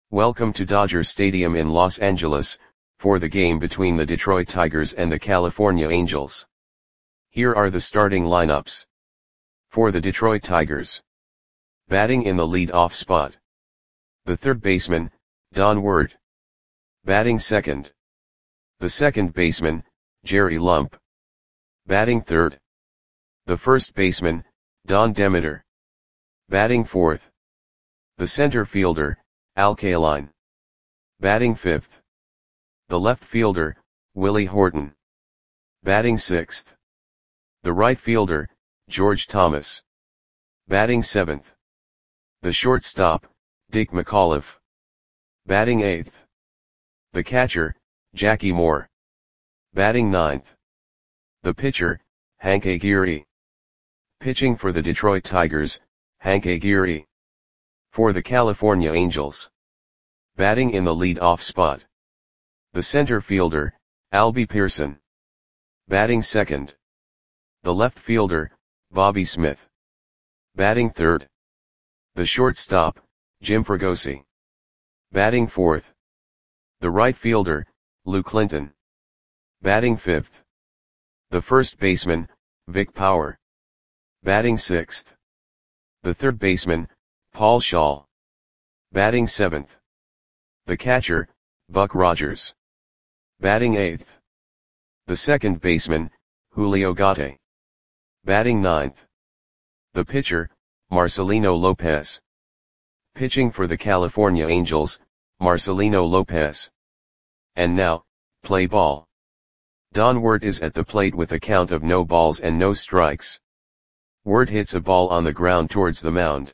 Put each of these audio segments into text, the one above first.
Welcome to Dodger Stadium in Los Angeles, for the game between the Detroit Tigers and the California Angels. Here are the starting lineups. For the Detroit Tigers. Batting in the lead-off spot. The third baseman, Don Ward. Batting second. The second baseman, Jerry Lump. Batting third. The first baseman, Don Demeter. Batting fourth. The center fielder, Al Kaline. Batting fifth. The left fielder, Willie Horton. Batting sixth. The right fielder, George Thomas. Batting seventh. The shortstop, Dick McAuliffe. Batting eighth. The catcher, Jackie Moore. Batting ninth. The pitcher, Hank Aguirre. Pitching for the Detroit Tigers, Hank Aguirre. For the California Angels. Batting in the lead-off spot. The center fielder, Albie Pearson. Batting second. The left fielder, Bobby Smith. Batting third. The shortstop, Jim Fregosi. Batting fourth. The right fielder, Lou Clinton. Batting fifth. The first baseman, Vic Power. Batting sixth. The third baseman, Paul Shaw. Batting seventh. The catcher, Buck Rogers. Batting eighth. The second baseman, Julio Gatti. Batting ninth. The pitcher, Marcelino Lopez. Pitching for the California Angels, Marcelino Lopez. And now, play ball. Don Ward is at the plate with a count of no balls and no strikes. Ward hits a ball on the ground towards the mound.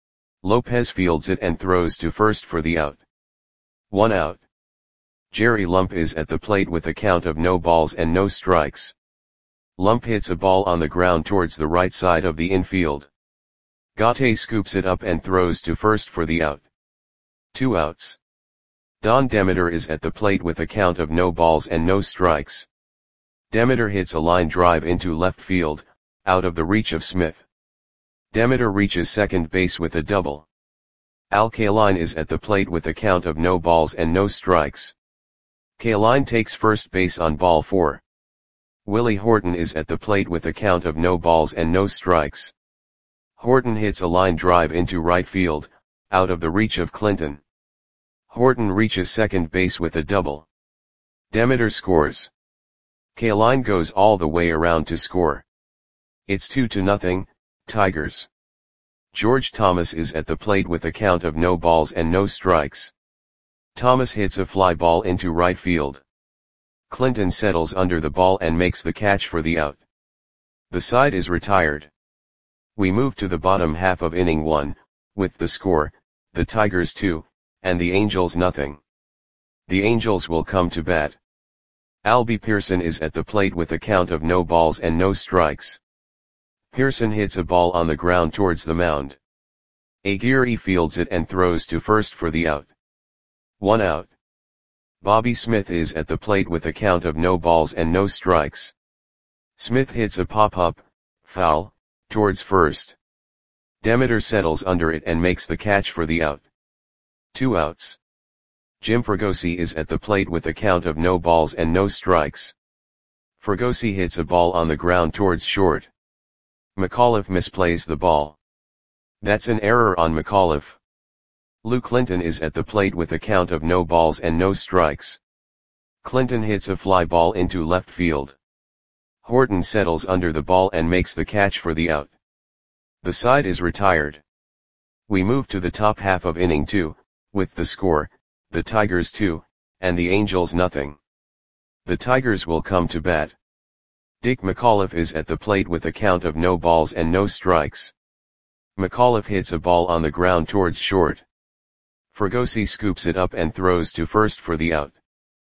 Lopez fields it and throws to first for the out. 1 out. Jerry Lump is at the plate with a count of no balls and no strikes. Lump hits a ball on the ground towards the right side of the infield. Gatti scoops it up and throws to first for the out. 2 outs. Don Demeter is at the plate with a count of no balls and no strikes. Demeter hits a line drive into left field, out of the reach of Smith. Demeter reaches second base with a double. Al Kaline is at the plate with a count of no balls and no strikes. Kaline takes first base on ball 4. Willie Horton is at the plate with a count of no balls and no strikes. Horton hits a line drive into right field, out of the reach of Clinton. Horton reaches second base with a double. Demeter scores. Kaline goes all the way around to score. It's 2-0, Tigers. George Thomas is at the plate with a count of no balls and no strikes. Thomas hits a fly ball into right field. Clinton settles under the ball and makes the catch for the out. The side is retired. We move to the bottom half of inning 1, with the score, the Tigers 2, and the Angels nothing. The Angels will come to bat. Albie Pearson is at the plate with a count of no balls and no strikes. Pearson hits a ball on the ground towards the mound. Aguirre fields it and throws to first for the out. 1 out. Bobby Smith is at the plate with a count of no balls and no strikes. Smith hits a pop-up, foul, towards first. Demeter settles under it and makes the catch for the out. 2 outs. Jim Fregosi is at the plate with a count of no balls and no strikes. Fregosi hits a ball on the ground towards short. McAuliffe misplays the ball. That's an error on McAuliffe. Lou Clinton is at the plate with a count of no balls and no strikes. Clinton hits a fly ball into left field. Horton settles under the ball and makes the catch for the out. The side is retired. We move to the top half of inning 2, with the score, the Tigers 2, and the Angels nothing. The Tigers will come to bat. Dick McAuliffe is at the plate with a count of no balls and no strikes. McAuliffe hits a ball on the ground towards short. Fregosi scoops it up and throws to first for the out.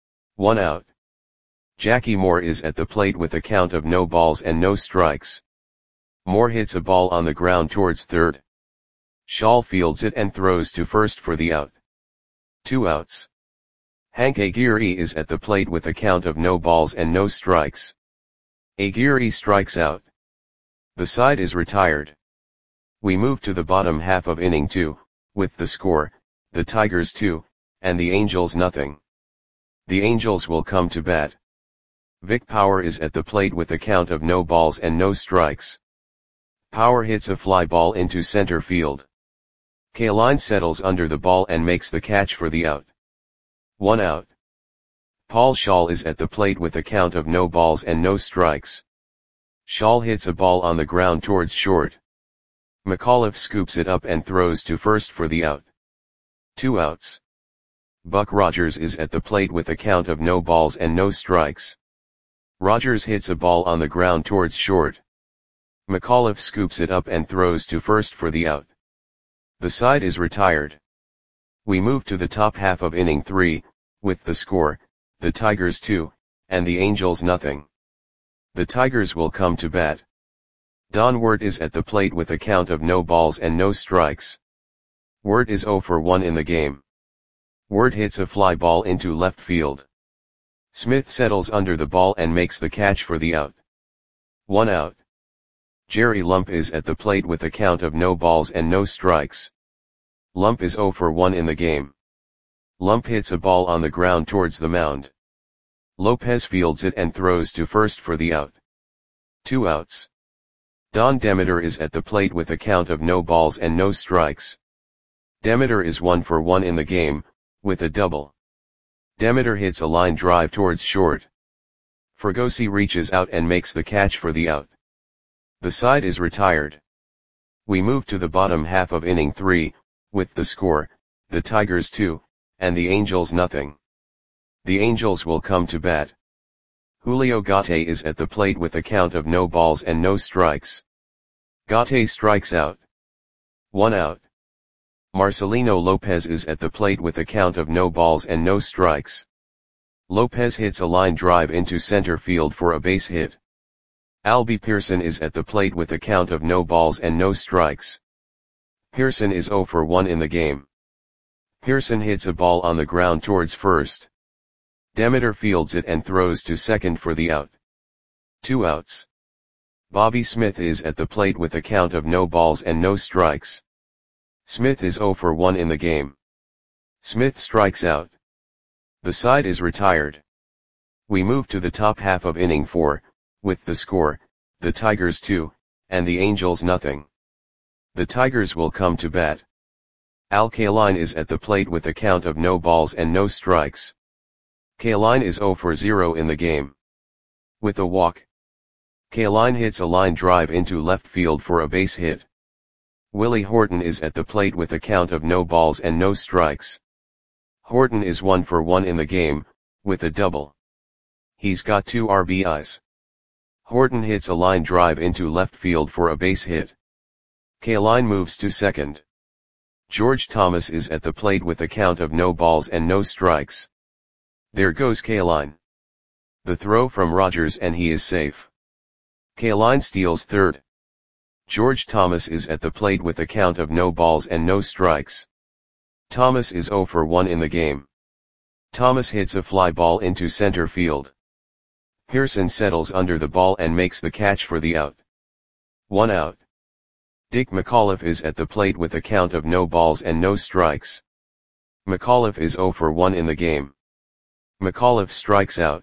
1 out. Jackie Moore is at the plate with a count of no balls and no strikes. Moore hits a ball on the ground towards third. Shaw fields it and throws to first for the out. 2 outs. Hank Aguirre is at the plate with a count of no balls and no strikes. Aguirre strikes out. The side is retired. We move to the bottom half of inning 2, with the score, the Tigers 2, and the Angels nothing. The Angels will come to bat. Vic Power is at the plate with a count of no balls and no strikes. Power hits a fly ball into center field. Kaline settles under the ball and makes the catch for the out. 1 out. Paul Schaal is at the plate with a count of no balls and no strikes. Schaal hits a ball on the ground towards short. McAuliffe scoops it up and throws to first for the out. 2 outs. Buck Rogers is at the plate with a count of no balls and no strikes. Rogers hits a ball on the ground towards short. McAuliffe scoops it up and throws to first for the out. The side is retired. We move to the top half of inning 3, with the score, the Tigers 2, and the Angels nothing. The Tigers will come to bat. Don Wirt is at the plate with a count of no balls and no strikes. Wirt is 0 for 1 in the game. Wirt hits a fly ball into left field. Smith settles under the ball and makes the catch for the out. 1 out. Jerry Lump is at the plate with a count of no balls and no strikes. Lump is 0 for 1 in the game. Lump hits a ball on the ground towards the mound. Lopez fields it and throws to first for the out. 2 outs. Don Demeter is at the plate with a count of no balls and no strikes. Demeter is 1 for 1 in the game, with a double. Demeter hits a line drive towards short. Fregosi reaches out and makes the catch for the out. The side is retired. We move to the bottom half of inning 3, with the score, the Tigers 2, and the Angels nothing. The Angels will come to bat. Julio Gate is at the plate with a count of no balls and no strikes. Gate strikes out. 1 out. Marcelino Lopez is at the plate with a count of no balls and no strikes. Lopez hits a line drive into center field for a base hit. Albie Pearson is at the plate with a count of no balls and no strikes. Pearson is 0 for 1 in the game. Pearson hits a ball on the ground towards first. Demeter fields it and throws to second for the out. 2 outs. Bobby Smith is at the plate with a count of no balls and no strikes. Smith is 0 for 1 in the game. Smith strikes out. The side is retired. We move to the top half of inning 4, with the score, the Tigers 2, and the Angels nothing. The Tigers will come to bat. Al Kaline is at the plate with a count of no balls and no strikes. Kaline is 0 for 0 in the game. With a walk. Kaline hits a line drive into left field for a base hit. Willie Horton is at the plate with a count of no balls and no strikes. Horton is 1 for 1 in the game, with a double. He's got 2 RBIs. Horton hits a line drive into left field for a base hit. Kaline moves to second. George Thomas is at the plate with a count of no balls and no strikes. There goes Kaline. The throw from Rogers and he is safe. Kaline steals third. George Thomas is at the plate with a count of no balls and no strikes. Thomas is 0 for 1 in the game. Thomas hits a fly ball into center field. Pearson settles under the ball and makes the catch for the out. 1 out. Dick McAuliffe is at the plate with a count of no balls and no strikes. McAuliffe is 0 for 1 in the game. McAuliffe strikes out.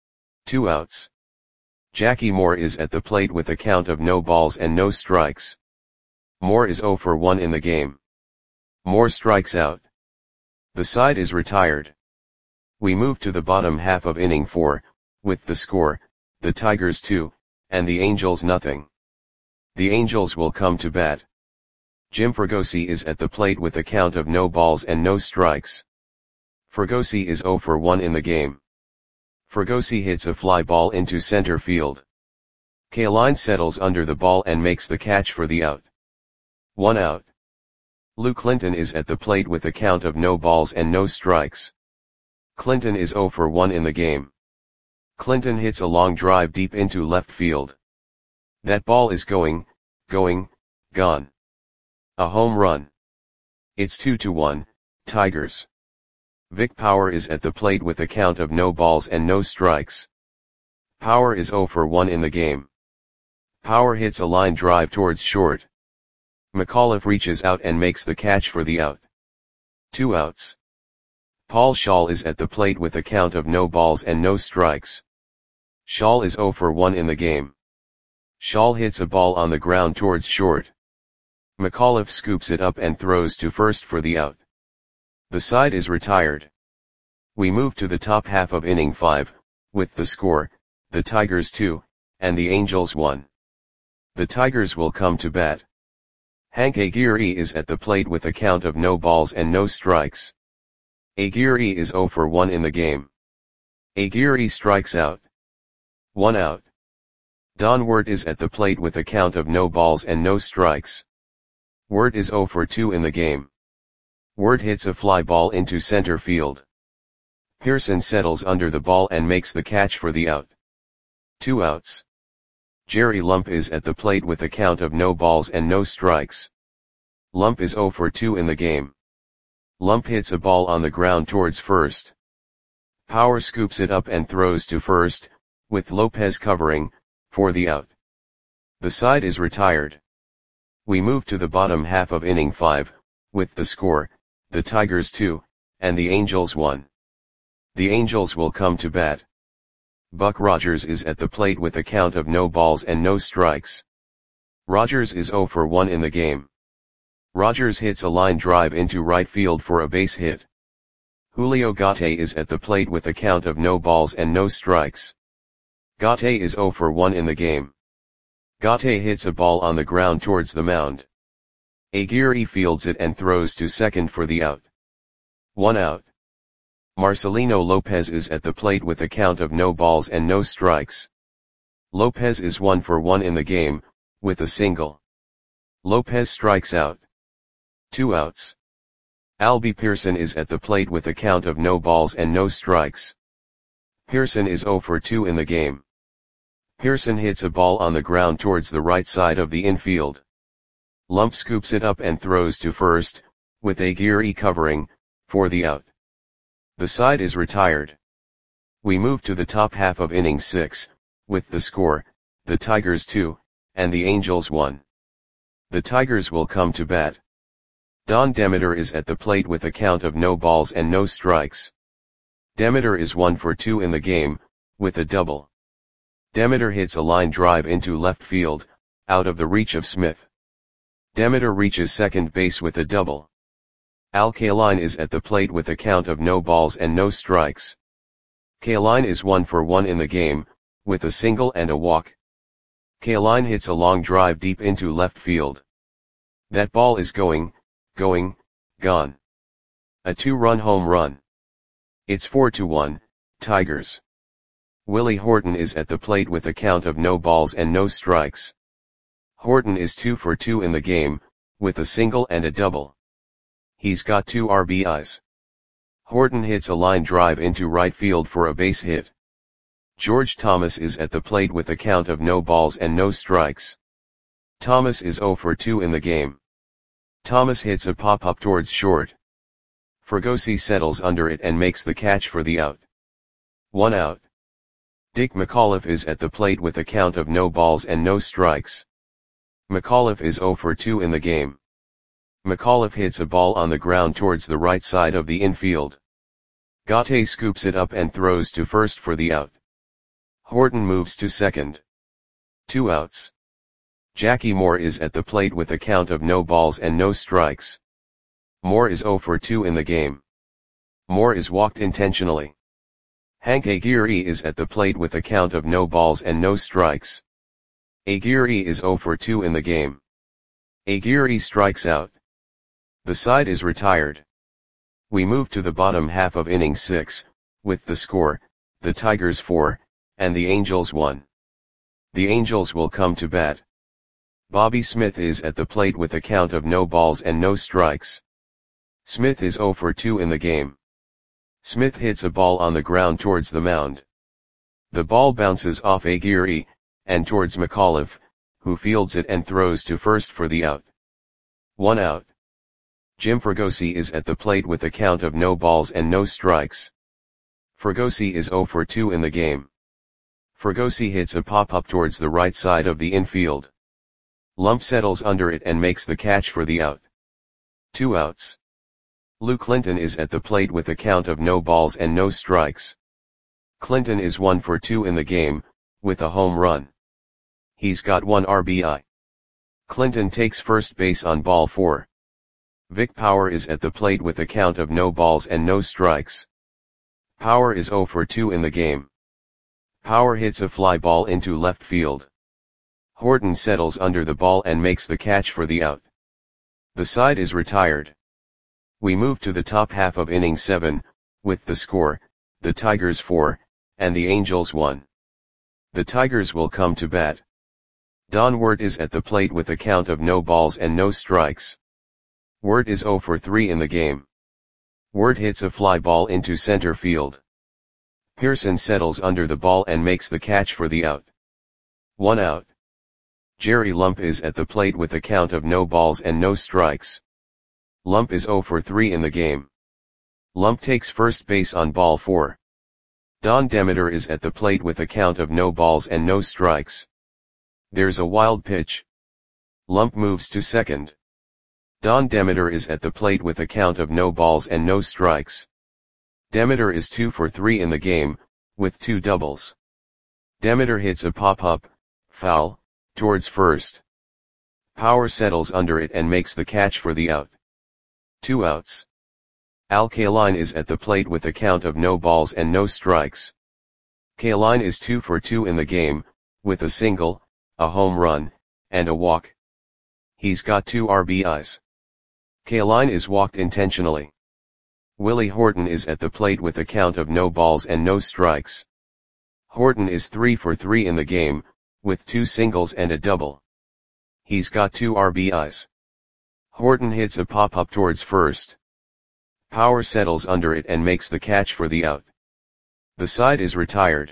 2 outs. Jackie Moore is at the plate with a count of no balls and no strikes. Moore is 0 for 1 in the game. Moore strikes out. The side is retired. We move to the bottom half of inning 4, with the score, the Tigers 2, and the Angels nothing. The Angels will come to bat. Jim Fregosi is at the plate with a count of no balls and no strikes. Fregosi is 0 for 1 in the game. Fregosi hits a fly ball into center field. Kaline settles under the ball and makes the catch for the out. 1 out. Lou Clinton is at the plate with a count of no balls and no strikes. Clinton is 0 for 1 in the game. Clinton hits a long drive deep into left field. That ball is gone. A home run. It's 2-1, Tigers. Vic Power is at the plate with a count of no balls and no strikes. Power is 0 for 1 in the game. Power hits a line drive towards short. McAuliffe reaches out and makes the catch for the out. 2 outs. Paul Scholl is at the plate with a count of no balls and no strikes. Scholl is 0 for 1 in the game. Scholl hits a ball on the ground towards short. McAuliffe scoops it up and throws to first for the out. The side is retired. We move to the top half of inning 5, with the score, the Tigers 2, and the Angels 1. The Tigers will come to bat. Hank Aguirre is at the plate with a count of no balls and no strikes. Aguirre is 0 for 1 in the game. Aguirre strikes out. 1 out. Don Wert is at the plate with a count of no balls and no strikes. Wert is 0 for 2 in the game. Wert hits a fly ball into center field. Pearson settles under the ball and makes the catch for the out. 2 outs. Jerry Lump is at the plate with a count of no balls and no strikes. Lump is 0 for 2 in the game. Lump hits a ball on the ground towards first. Power scoops it up and throws to first, with Lopez covering, for the out. The side is retired. We move to the bottom half of inning 5, with the score, the Tigers 2, and the Angels 1. The Angels will come to bat. Buck Rogers is at the plate with a count of no balls and no strikes. Rogers is 0 for 1 in the game. Rogers hits a line drive into right field for a base hit. Julio Gate is at the plate with a count of no balls and no strikes. Gate is 0 for 1 in the game. Gate hits a ball on the ground towards the mound. Aguirre fields it and throws to second for the out. 1 out. Marcelino Lopez is at the plate with a count of no balls and no strikes. Lopez is 1 for 1 in the game, with a single. Lopez strikes out. 2 outs. Albie Pearson is at the plate with a count of no balls and no strikes. Pearson is 0 for 2 in the game. Pearson hits a ball on the ground towards the right side of the infield. Lump scoops it up and throws to first, with Aguirre covering, for the out. The side is retired. We move to the top half of inning 6, with the score, the Tigers 2, and the Angels 1. The Tigers will come to bat. Don Demeter is at the plate with a count of no balls and no strikes. Demeter is 1 for 2 in the game, with a double. Demeter hits a line drive into left field, out of the reach of Smith. Demeter reaches second base with a double. Al Kaline is at the plate with a count of no balls and no strikes. Kaline is 1 for 1 in the game, with a single and a walk. Kaline hits a long drive deep into left field. That ball is gone. A 2-run home run. It's 4-1, Tigers. Willie Horton is at the plate with a count of no balls and no strikes. Horton is 2 for 2 in the game, with a single and a double. He's got 2 RBIs. Horton hits a line drive into right field for a base hit. George Thomas is at the plate with a count of no balls and no strikes. Thomas is 0 for 2 in the game. Thomas hits a pop-up towards short. Fregosi settles under it and makes the catch for the out. 1 out. Dick McAuliffe is at the plate with a count of no balls and no strikes. McAuliffe is 0 for 2 in the game. McAuliffe hits a ball on the ground towards the right side of the infield. Gate scoops it up and throws to first for the out. Horton moves to second. 2 outs. Jackie Moore is at the plate with a count of no balls and no strikes. Moore is 0 for 2 in the game. Moore is walked intentionally. Hank Aguirre is at the plate with a count of no balls and no strikes. Aguirre is 0 for 2 in the game. Aguirre strikes out. The side is retired. We move to the bottom half of inning 6, with the score, the Tigers 4, and the Angels 1. The Angels will come to bat. Bobby Smith is at the plate with a count of no balls and no strikes. Smith is 0 for 2 in the game. Smith hits a ball on the ground towards the mound. The ball bounces off Aguirre, and towards McAuliffe, who fields it and throws to first for the out. 1 out. Jim Fregosi is at the plate with a count of no balls and no strikes. Fregosi is 0 for 2 in the game. Fregosi hits a pop-up towards the right side of the infield. Lump settles under it and makes the catch for the out. 2 outs. Lou Clinton is at the plate with a count of no balls and no strikes. Clinton is 1 for 2 in the game, with a home run. He's got 1 RBI. Clinton takes first base on ball 4. Vic Power is at the plate with a count of no balls and no strikes. Power is 0 for 2 in the game. Power hits a fly ball into left field. Horton settles under the ball and makes the catch for the out. The side is retired. We move to the top half of inning 7, with the score, the Tigers 4, and the Angels 1. The Tigers will come to bat. Don Wirt is at the plate with a count of no balls and no strikes. Wirt is 0 for 3 in the game. Wirt hits a fly ball into center field. Pearson settles under the ball and makes the catch for the out. 1 out. Jerry Lump is at the plate with a count of no balls and no strikes. Lump is 0 for 3 in the game. Lump takes first base on ball 4. Don Demeter is at the plate with a count of no balls and no strikes. There's a wild pitch. Lump moves to second. Don Demeter is at the plate with a count of no balls and no strikes. Demeter is 2 for 3 in the game, with 2 doubles. Demeter hits a pop-up, foul, towards first. Power settles under it and makes the catch for the out. 2 outs. Al Kaline is at the plate with a count of no balls and no strikes. Kaline is 2 for 2 in the game, with a single, a home run, and a walk. He's got 2 RBIs. Kaline is walked intentionally. Willie Horton is at the plate with a count of no balls and no strikes. Horton is 3 for 3 in the game, with 2 singles and a double. He's got 2 RBIs. Horton hits a pop-up towards first. Power settles under it and makes the catch for the out. The side is retired.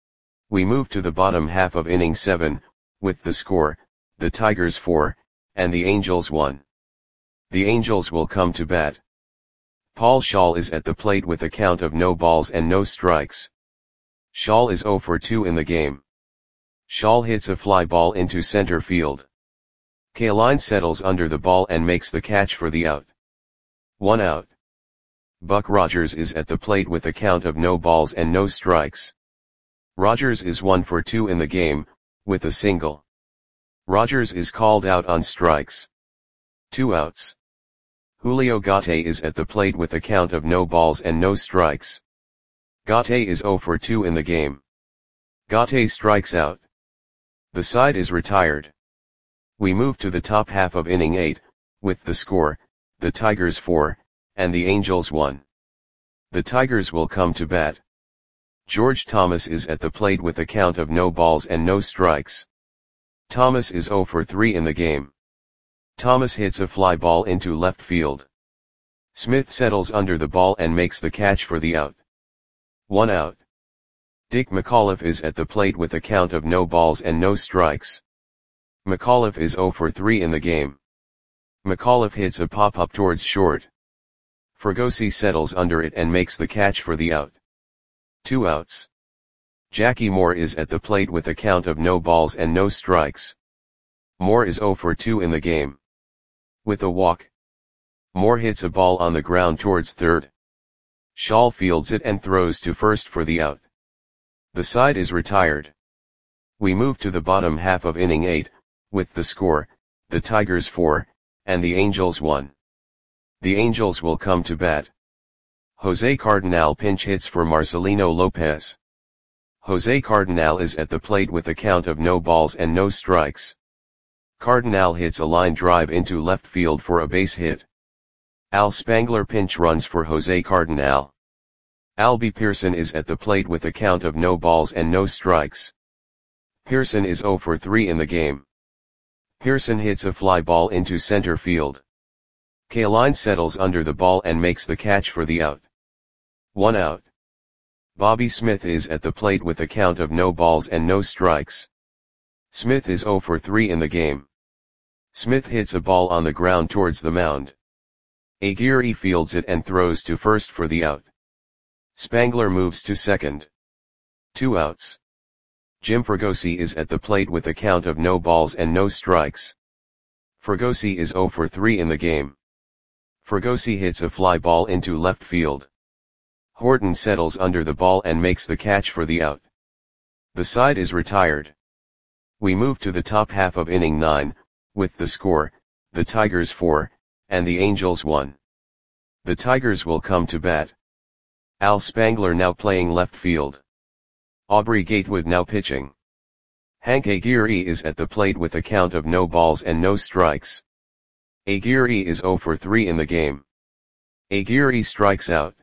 We move to the bottom half of inning 7, with the score, the Tigers 4, and the Angels 1. The Angels will come to bat. Paul Schaal is at the plate with a count of no balls and no strikes. Schaal is 0 for 2 in the game. Schaal hits a fly ball into center field. Kaline settles under the ball and makes the catch for the out. 1 out. Buck Rogers is at the plate with a count of no balls and no strikes. Rogers is 1 for 2 in the game, with a single. Rogers is called out on strikes. 2 outs. Julio Gate is at the plate with a count of no balls and no strikes. Gate is 0 for 2 in the game. Gate strikes out. The side is retired. We move to the top half of inning 8, with the score, the Tigers 4, and the Angels 1. The Tigers will come to bat. George Thomas is at the plate with a count of no balls and no strikes. Thomas is 0 for 3 in the game. Thomas hits a fly ball into left field. Smith settles under the ball and makes the catch for the out. 1 out. Dick McAuliffe is at the plate with a count of no balls and no strikes. McAuliffe is 0 for 3 in the game. McAuliffe hits a pop-up towards short. Fregosi settles under it and makes the catch for the out. 2 outs. Jackie Moore is at the plate with a count of no balls and no strikes. Moore is 0 for 2 in the game. With a walk. Moore hits a ball on the ground towards third. Schaal fields it and throws to first for the out. The side is retired. We move to the bottom half of inning 8, with the score, the Tigers 4, and the Angels 1. The Angels will come to bat. Jose Cardenal pinch hits for Marcelino Lopez. Jose Cardenal is at the plate with a count of no balls and no strikes. Cardenal hits a line drive into left field for a base hit. Al Spangler pinch runs for Jose Cardenal. Albie Pearson is at the plate with a count of no balls and no strikes. Pearson is 0 for 3 in the game. Pearson hits a fly ball into center field. Kaline settles under the ball and makes the catch for the out. 1 out. Bobby Smith is at the plate with a count of no balls and no strikes. Smith is 0 for 3 in the game. Smith hits a ball on the ground towards the mound. Aguirre fields it and throws to first for the out. Spangler moves to second. 2 outs. Jim Fregosi is at the plate with a count of no balls and no strikes. Fregosi is 0 for 3 in the game. Fregosi hits a fly ball into left field. Horton settles under the ball and makes the catch for the out. The side is retired. We move to the top half of inning 9, with the score, the Tigers 4, and the Angels 1. The Tigers will come to bat. Al Spangler now playing left field. Aubrey Gatewood now pitching. Hank Aguirre is at the plate with a count of no balls and no strikes. Aguirre is 0 for 3 in the game. Aguirre strikes out.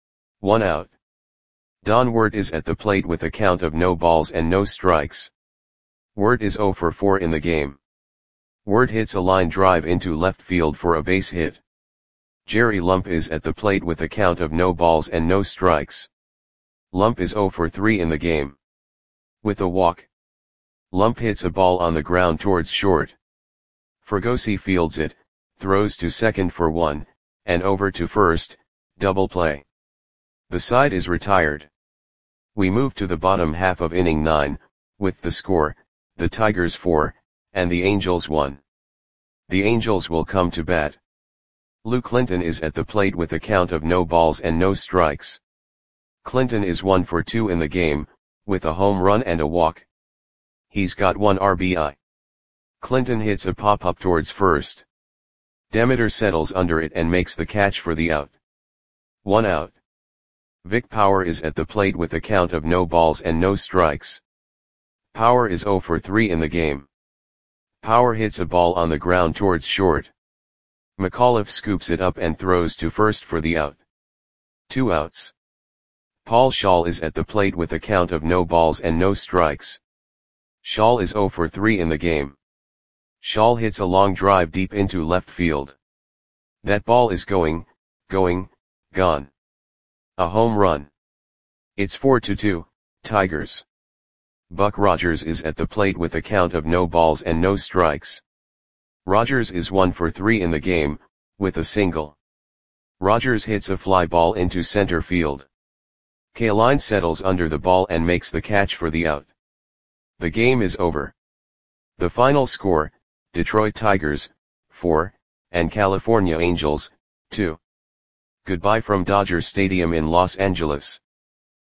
1 out. Don Wirt is at the plate with a count of no balls and no strikes. Wirt is 0 for 4 in the game. Wirt hits a line drive into left field for a base hit. Jerry Lump is at the plate with a count of no balls and no strikes. Lump is 0 for 3 in the game. With a walk. Lump hits a ball on the ground towards short. Fregosi fields it, throws to second for 1, and over to first, double play. The side is retired. We move to the bottom half of inning 9, with the score, the Tigers 4, and the Angels 1. The Angels will come to bat. Lou Clinton is at the plate with a count of no balls and no strikes. Clinton is 1 for 2 in the game, with a home run and a walk. He's got 1 RBI. Clinton hits a pop-up towards first. Demeter settles under it and makes the catch for the out. 1 out. Vic Power is at the plate with a count of no balls and no strikes. Power is 0 for 3 in the game. Power hits a ball on the ground towards short. McAuliffe scoops it up and throws to first for the out. 2 outs. Paul Shaw is at the plate with a count of no balls and no strikes. Shaw is 0 for 3 in the game. Shaw hits a long drive deep into left field. That ball is gone. A home run. It's 4-2, Tigers. Buck Rogers is at the plate with a count of no balls and no strikes. Rogers is 1 for 3 in the game, with a single. Rogers hits a fly ball into center field. Kaline settles under the ball and makes the catch for the out. The game is over. The final score, Detroit Tigers, 4, and California Angels, 2. Goodbye from Dodger Stadium in Los Angeles.